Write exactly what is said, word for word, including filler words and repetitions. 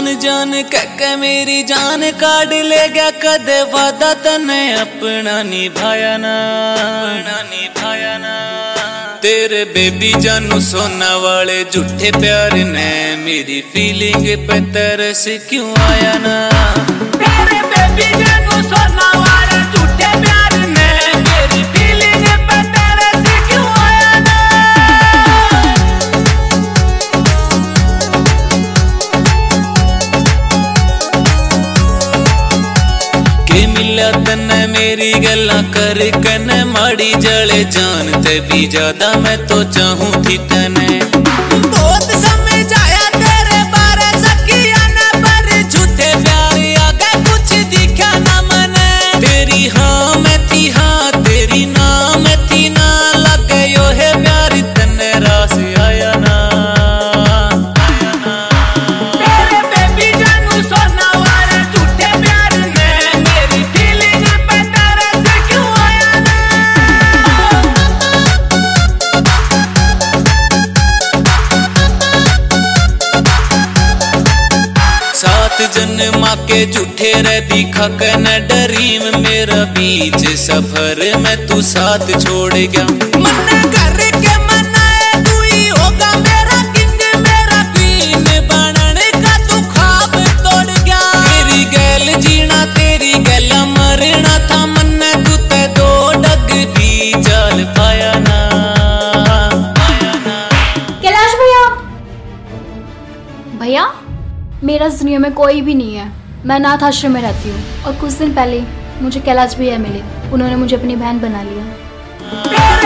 जान जान कह के मेरी जान काट ले गया, कदे वादा तने अपना निभाया ना, अपना निभाया ना। तेरे बेबी जानू सोना वाले झूठे प्यार ने मेरी फीलिंग पे तरस क्यों आया ना। तेरे बेबी जानू सोना वाले झूठे प्यार ने मेरी फीलिंग पे तरस क्यों आया ना। के मिला तन्ने मेरी गल्ला कर कने माड़ी जले जान ते भी ज्यादा मैं तो चाहूं थी तने। बहुत समझाया तेरे बारे सखिया ने पर झूठे प्यार आगे कुछ दिखा ना मने। तेरी हाँ मैं थी हाँ तेरी ना मैं थी ना, लगे यो है प्यार तन्ने रास आया ना, आया ना। तेरे बेबी जानू सोना वाले झूठे प्यार ने मेरी फीलिंग पे तरस क्यों आया ना। सात जन्मा के झूठे रे दिखा के न डरीम, मेरा बीच सफर में तू साथ छोड़ गया। मन्ना कर के मनाए तू ही होगा मेरा किंग मेरा क्वीन बनने का तू ख्वाब तोड़ गया। तेरी गैल जीना तेरी गैल मरना था, मन्ना तू ते दो डग भी चल पाया ना, पाया ना। कैलाश भैया, भैया मेरा इस दुनिया में कोई भी नहीं है, मैं अनाथ आश्रम में रहती हूँ और कुछ दिन पहले मुझे कैलाश भैया मिले, उन्होंने मुझे अपनी बहन बना लिया।